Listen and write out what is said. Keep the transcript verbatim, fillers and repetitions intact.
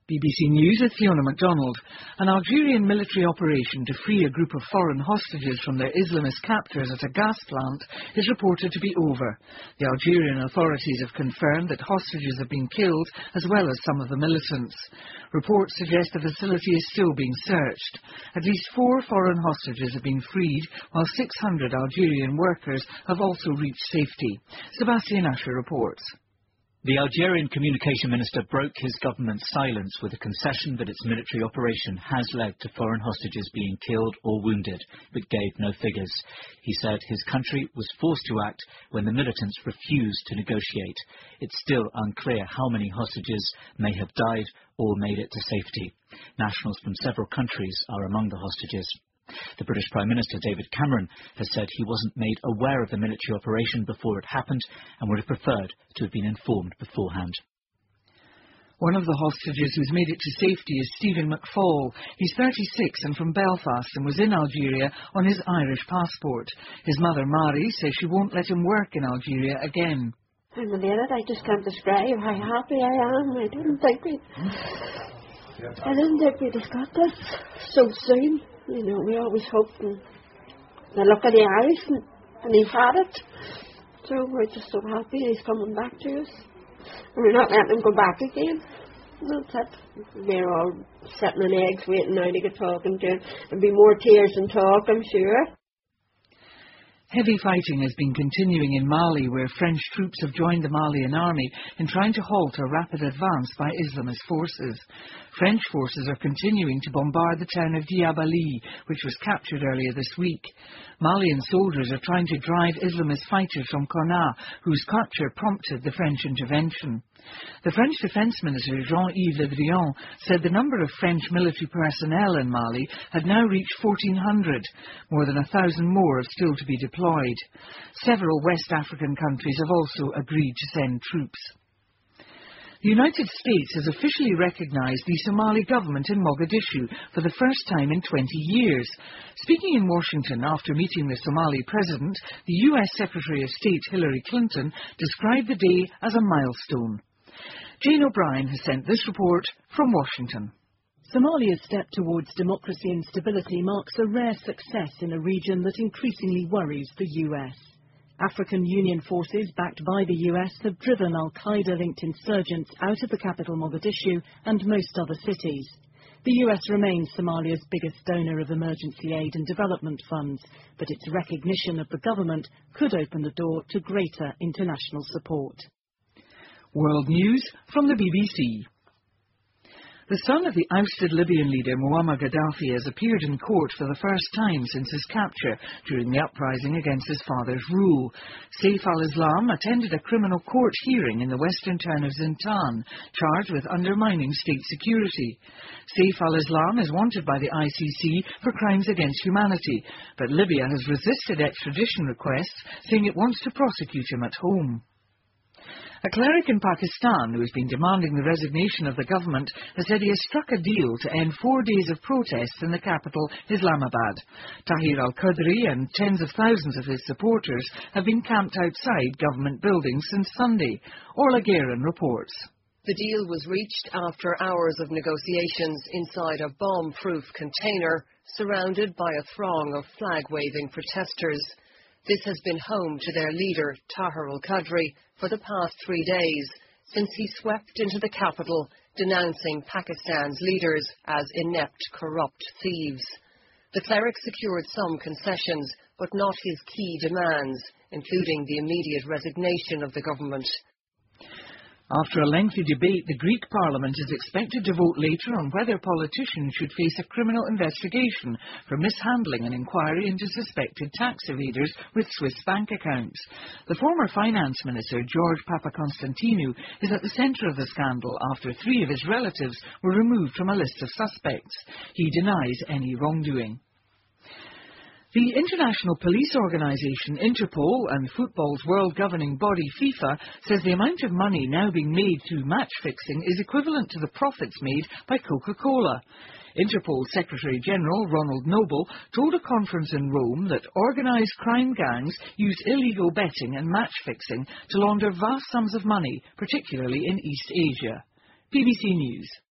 B B C News with Fiona MacDonald. An Algerian military operation to free a group of foreign hostages from their Islamist captors at a gas plant is reported to be over. The Algerian authorities have confirmed that hostages have been killed, as well as some of the militants. Reports suggest the facility is still being searched. At least four foreign hostages have been freed, while six hundred Algerian workers have also reached safety. Sebastian Asher reports. The Algerian communication minister broke his government's silence with a concession that its military operation has led to foreign hostages being killed or wounded, but gave no figures. He said his country was forced to act when the militants refused to negotiate. It's still unclear how many hostages may have died or made it to safety. Nationals from several countries are among the hostages. The British Prime Minister David Cameron has said he wasn't made aware of the military operation before it happened and would have preferred to have been informed beforehand. One of the hostages who's made it to safety is Stephen McFall. He's thirty-six and from Belfast and was in Algeria on his Irish passport. His mother, Mari, says she won't let him work in Algeria again. I'm elated. I just can't describe how happy I am. I didn't think we'd, I didn't think we'd have got this so soon. You know, we always hoped, and the look of the eyes, and, and he had it. So we're just so happy he's coming back to us. And we're not letting him go back again. That's it. We're all sitting on eggs waiting now to get talking to him. There'll be more tears than talk, I'm sure. Heavy fighting has been continuing in Mali, where French troops have joined the Malian army in trying to halt a rapid advance by Islamist forces. French forces are continuing to bombard the town of Diabali, which was captured earlier this week. Malian soldiers are trying to drive Islamist fighters from Konna, whose capture prompted the French intervention. The French Defence Minister Jean-Yves Le Drian said the number of French military personnel in Mali had now reached fourteen hundred. More than a thousand more are still to be deployed. Several West African countries have also agreed to send troops. The United States has officially recognized the Somali government in Mogadishu for the first time in twenty years. Speaking in Washington after meeting the Somali president, the U S Secretary of State Hillary Clinton described the day as a milestone. Jane O'Brien has sent this report from Washington. Somalia's step towards democracy and stability marks a rare success in a region that increasingly worries the U S. African Union forces backed by the U S have driven al-Qaeda-linked insurgents out of the capital Mogadishu and most other cities. The U S remains Somalia's biggest donor of emergency aid and development funds, but its recognition of the government could open the door to greater international support. World News from the B B C. The son of the ousted Libyan leader Muammar Gaddafi has appeared in court for the first time since his capture during the uprising against his father's rule. Saif al-Islam attended a criminal court hearing in the western town of Zintan, charged with undermining state security. Saif al-Islam is wanted by the I C C for crimes against humanity, but Libya has resisted extradition requests, saying it wants to prosecute him at home. A cleric in Pakistan who has been demanding the resignation of the government has said he has struck a deal to end four days of protests in the capital, Islamabad. Tahir al-Qadri and tens of thousands of his supporters have been camped outside government buildings since Sunday. Orla Guerin reports. The deal was reached after hours of negotiations inside a bomb-proof container surrounded by a throng of flag-waving protesters. This has been home to their leader, Tahir al-Qadri, for the past three days, since he swept into the capital, denouncing Pakistan's leaders as inept, corrupt thieves. The cleric secured some concessions, but not his key demands, including the immediate resignation of the government. After a lengthy debate, the Greek Parliament is expected to vote later on whether politicians should face a criminal investigation for mishandling an inquiry into suspected tax evaders with Swiss bank accounts. The former finance minister, George Papakonstantinou, is at the centre of the scandal after three of his relatives were removed from a list of suspects. He denies any wrongdoing. The international police organisation Interpol and football's world governing body FIFA says the amount of money now being made through match fixing is equivalent to the profits made by Coca-Cola. Interpol Secretary General Ronald Noble told a conference in Rome that organised crime gangs use illegal betting and match fixing to launder vast sums of money, particularly in East Asia. B B C News.